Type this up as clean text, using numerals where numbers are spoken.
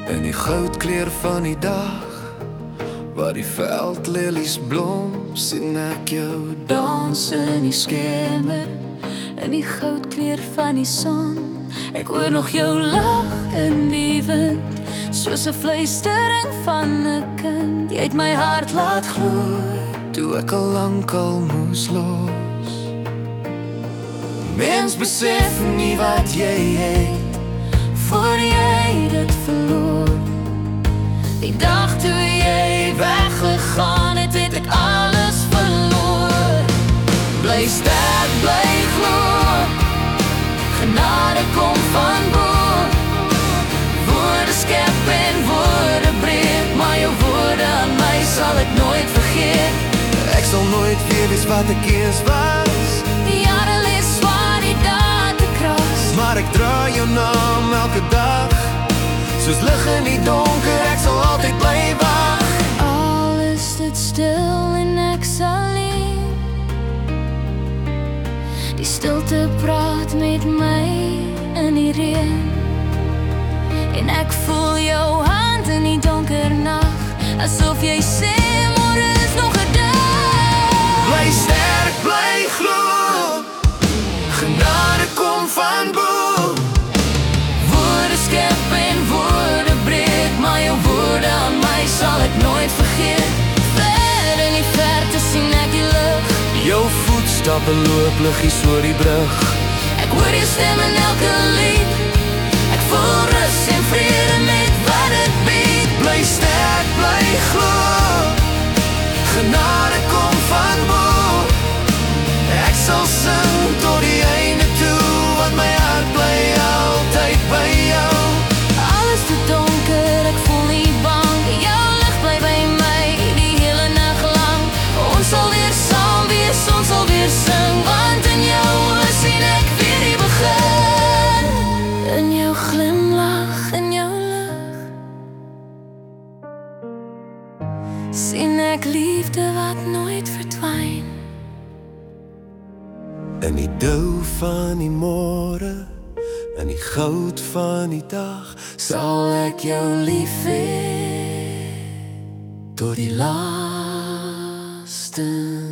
In die goudkleur van die dag, waar die veldlelies blom, sien ek jou dans in die skemer. In die goudkleur van die son, ek hoor nog jou lag in die wind, soos 'n fluistering van 'n kind. Jy het my hart laat glo, toe ek al lankal moes los. Mens besef nie wat jy het, voor jy dit verloor. Die dag toe jy weggegaan het, het ek alles verloor. Bly sterk, bly glo, genade kom van bo. Woorde skep en woorde breek, maar jou woorde aan my sal ek nooit vergeet. ek sal nooit weer wees wat ek eens was. Die jare lê swaar die dae te kras, Maar ek dra jou naam elke dag, soos lig in die donker, ek sal altyd bly wag. al is dit stil en ek sal leef. Die stilte praat met my in die reën, en ek voel jou hand in die donker nag, asof jy sê môre is nog 'n dag. Bly sterk, bly glo, genade kom van bo. Woorde skep en woorde breek, maar jou woorde aan my sal ek nooit vergeet. Ver in die verte sien ek die lig, Jou voetstappe loop liggies oor die brug. ek hoor jou stem in elke lied, ek voel rus en vrede met wat het bied. Bly sterk, bly glo, genade kom van bo. Ek sal sing tot die einde toe, want my hart bly altyd by jou. Alles te donker, ek voel nie bang, jou lig bly by my die hele nag lang. Ons sal weer saam wees, ons sal weer sing, want in jou oë sien ek weer die begin. In jou glimlach, in jou lig, sien ek liefde wat nooit verdwyn. In die dou van die môre, in die goud van die dag, sal ek jou lief hê tot die laaste